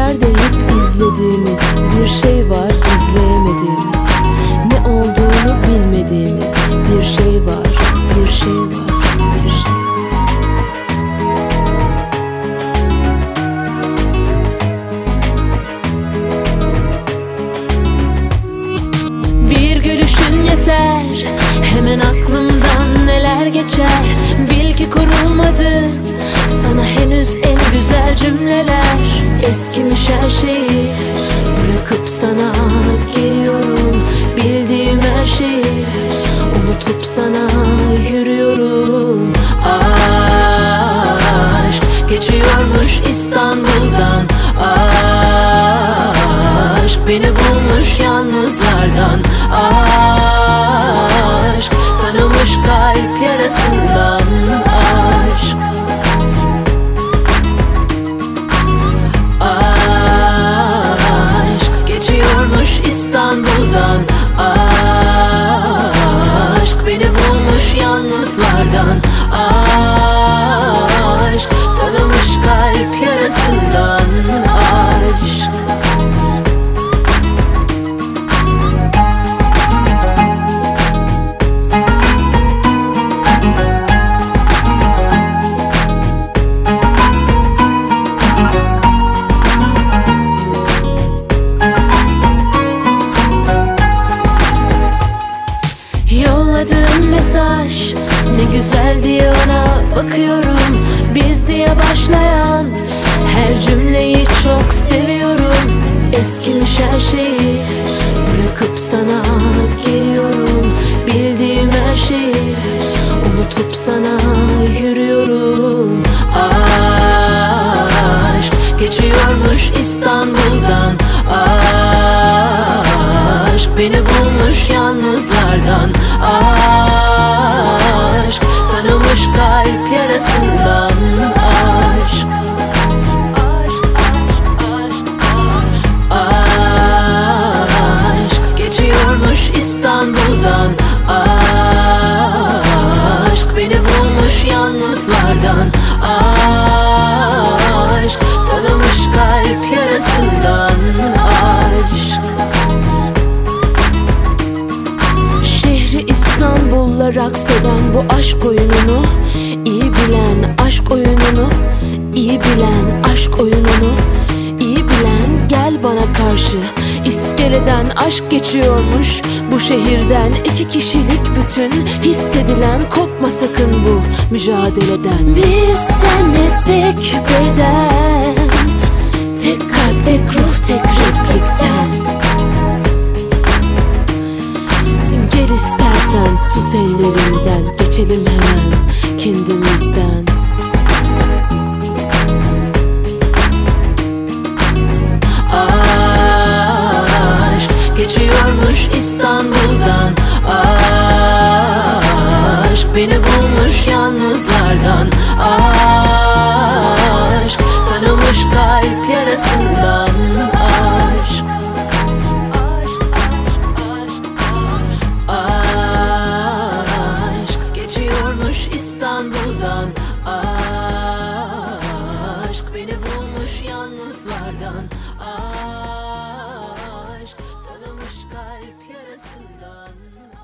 Yeter deyip izlediğimiz bir şey var, izleyemediğimiz. Ne olduğunu bilmediğimiz bir şey var, bir şey var, bir şey var. Bir gülüşün yeter, hemen aklımdan neler geçer. Bil ki kurulmadı sana henüz en güzel cümleler. Eskimiş her şeyi bırakıp sana geliyorum. Bildiğim her şeyi unutup sana yürüyorum. Aşk geçiyormuş İstanbul'dan. Aşk beni bulmuş yalnızlardan. Aşk tanımış kalp yarasından. Aşk geçiyormuş İstanbul'dan. Aşk beni bulmuş yalnızlardan. Aşk tanımış kalp yarasından. Aşk yolladığın mesaj ne güzel diye ona bakıyorum. Biz diye başlayan her cümleyi çok seviyorum. Eskimiş her şeyi bırakıp sana geliyorum. Bildiğim her şeyi unutup sana yürüyorum. Aşk geçiyormuş İstanbul'dan. Aşk beni bulmuş yalnızlardan. Aşk tanımış kalp yarasından. Aşk aşk geçiyormuş İstanbul'dan. Aşk beni bulmuş yalnızlardan. Aşk tanımış kalp yarasından. Aşk İstanbul'la rakseden bu aşk oyununu iyi bilen, aşk oyununu iyi bilen, aşk oyununu iyi bilen, gel bana karşı. İskeleden aşk geçiyormuş bu şehirden. 2 kişilik bütün hissedilen, kopma sakın bu mücadeleden. Biz senle tek beden, tek kalp, tek ruh, tek replikten. Gel istersen tut ellerimden, geçelim hemen kendimizden. Aşk geçiyormuş İstanbul'dan. Aşk beni bulmuş yalnızlardan. Aşk tanımış kalp yarasından. Aşk geçiyormuş İstanbul'dan. Aşk beni bulmuş yalnızlardan. Aşk tanımış kalp yarasından.